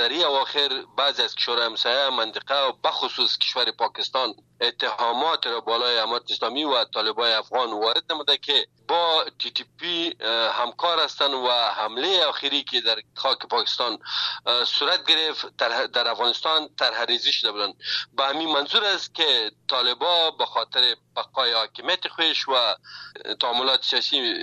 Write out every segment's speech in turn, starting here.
در این اواخر بعضی از کشورهای همسایه منطقه و بخصوص کشور پاکستان اتهامات را بالای امارت اسلامی و طالبان افغان وارد نموده که با تی تی پی همکار هستند و حمله آخری که در خاک پاکستان صورت گرفت در افغانستان طرحریزی شده بودند. به همین منظور است که طالبان به خاطر بقای حاکمیت خودش و تعاملات سیاسی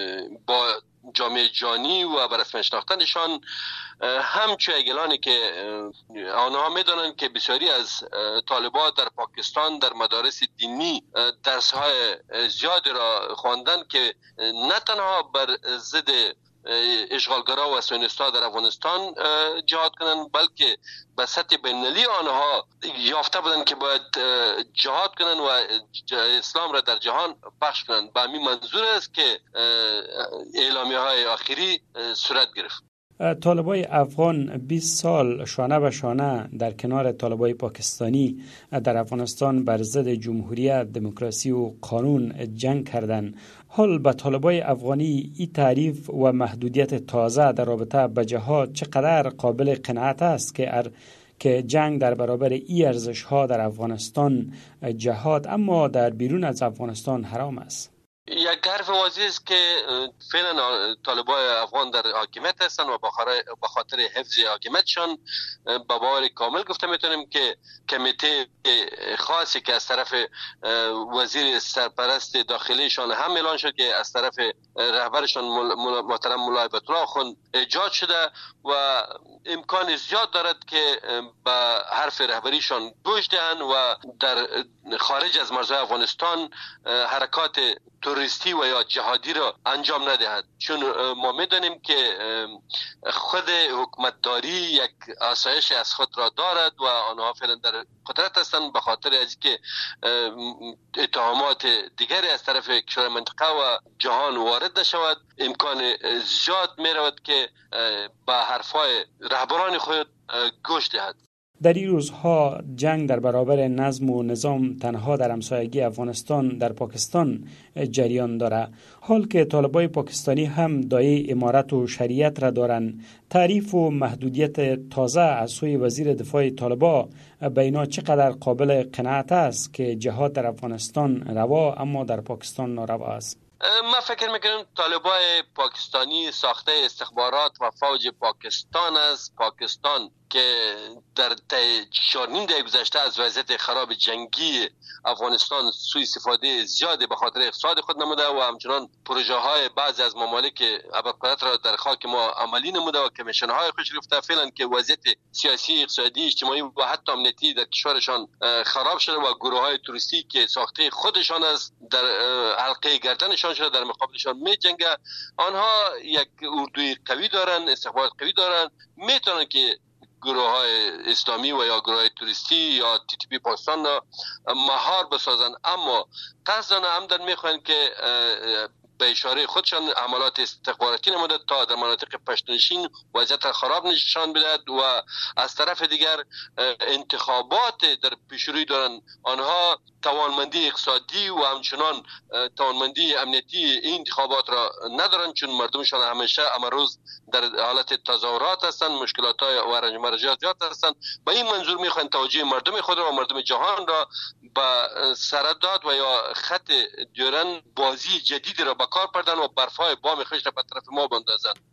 با جامعه جهانی و بر رسمیت شناختنشان همچون اگلانی که آنها میدانند که بسیاری از طالبان در پاکستان در مدارس دینی درس‌های زیاد را خواندن که نه تنها بر ضد اشغالگرا و صهیونیست‌ها در افغانستان جهاد کنند بلکه به سطح بین‌المللی آنها یافته بودند که باید جهاد کنند و اسلام را در جهان پخش کنند. به همین منظور است که اعلامیه‌های آخری صورت گرفت. طالبای افغان 20 سال شانه به شانه در کنار طالبای پاکستانی در افغانستان بر ضد جمهوریت، دموکراسی و قانون جنگ کردند. حال به طالبای افغانی این تعریف و محدودیت تازه در رابطه به جهاد چقدر قابل قناعت است که جنگ در برابر این ارزش‌ها در افغانستان جهاد اما در بیرون از افغانستان حرام است؟ یک حرف واضح است که فعلا طالبان افغان در حاکمیت هستند و به خاطر حفظ حاکمیتشان به باور کامل گفته میتونیم که کمیته خاصی که از طرف وزیر سرپرست داخلیشان هم اعلان شد که از طرف رهبرشان محترم ملا هیبت الله آخوند ایجاد شده و امکان زیاد دارد که به حرف رهبریشان گوش دهند و در خارج از مرزهای افغانستان حرکات تروریستی و یا جهادی را انجام ندهد، چون ما میدانیم که خود حکومتداری یک آسایش از خود را دارد و آنها فعلا در قدرت هستند به خاطر از که اتهامات دیگری از طرف کشور منطقه و جهان وارد نشود. امکان زیاد می رود که به حرفای رهبران خود گوش دهد. در این روزها جنگ در برابر نظم و نظام تنها در همسایگی افغانستان در پاکستان جریان داره. حال که طالبای پاکستانی هم دایه امارت و شریعت را دارند، تعریف و محدودیت تازه از سوی وزیر دفاع طالبا به اینا چقدر قابل قناعت است که جهاد در افغانستان روا اما در پاکستان ناروا است؟ من فکر میکنم طالبان پاکستانی ساخته استخبارات و فوج پاکستان است. پاکستان که در 4.5 دهه گذشته از وضعیت خراب جنگی افغانستان سوء استفاده زیاده به خاطر اقتصاد خود نموده و همچنان پروژه های بعضی از ممالک ابرقدرت را در خاک ما عملی نموده و کمیشن های خوش گرفته. فعلا که وضعیت سیاسی، اقتصادی، اجتماعی و حتی امنیتی در کشورشان خراب شده و گروه های توریستی که ساخته خودشان است در حلقه گردنشان شده در مقابلشان می جنگه. آنها یک اردوی قوی دارن، استخبارات قوی دارن، میتونن که گروه های اسلامی و یا گروه های توریستی یا تی تی پی پاکستان را مهار بسازن، اما قصدان عمدن میخواین که به اشاره خودشان عملات استخباراتی نموده تا در مناطق پشتونشین وضعیت خراب نشان بدهد و از طرف دیگر انتخابات در پیشروی دارن. آنها توانمندی اقتصادی و همچنان توانمندی امنیتی این انتخابات را ندارن، چون مردمشان همیشه امروز در حالت تظاهرات هستند، مشکلات های و رنج زیاد هستند. به این منظور میخوان توجه مردم خود را و مردم جهان را به سرداد و یا خط دیورن بازی جدید را به کار پردن و برفای بام خشت را به طرف ما بندازند.